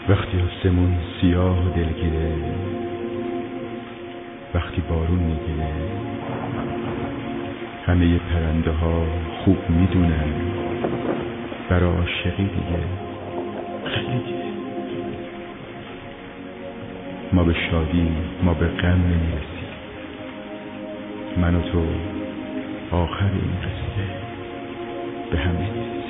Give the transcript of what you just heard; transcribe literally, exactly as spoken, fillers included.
وقتی آسمون سیاه و دلگیره، وقتی بارون میگیره، همه پرنده ها خوب میدونن برای عاشقی دیگه خیلی دیگه. ما به شادی، ما به غم نمیرسیم، من و تو آخر این قصه به هم نمیرسیم.